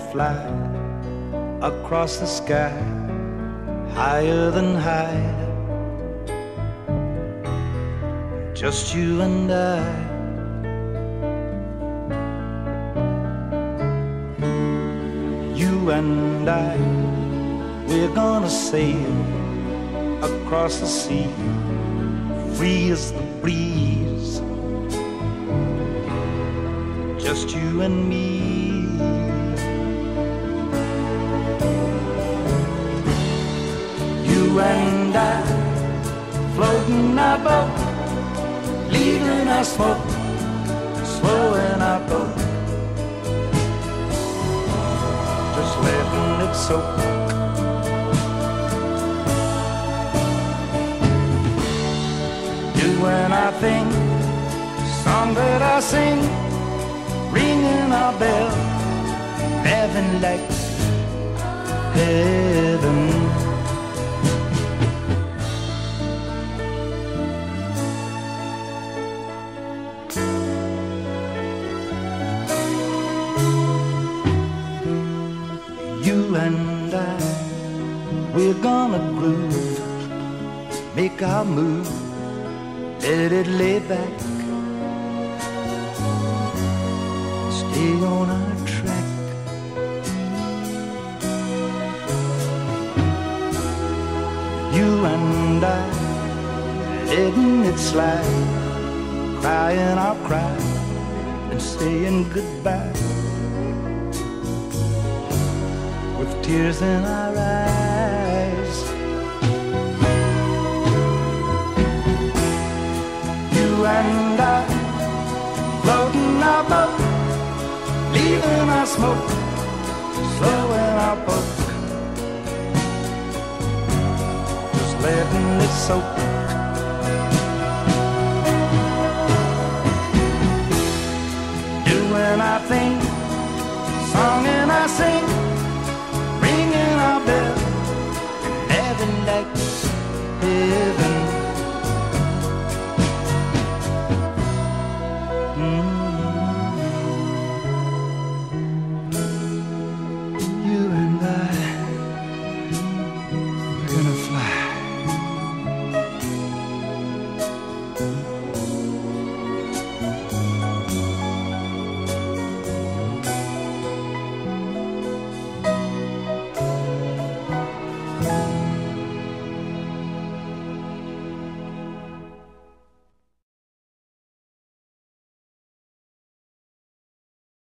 fly across the sky, higher than high. Just you and I. You and I, we're gonna sail across the sea, free as the breeze. Just you and me. You and I, floating our boat, leaving our smoke, slowing our boat, just letting it soak. Doing our thing, song that I sing, ringing our bell, heaven like heaven. You and I, we're gonna groove, make our move, let it lay back, stay on our track. You and I, letting it slide, crying our cry and saying goodbye, with tears in our eyes. You and I, floating our boat, leaving our smoke, slowing our boat, just letting it soak. Doing our thing,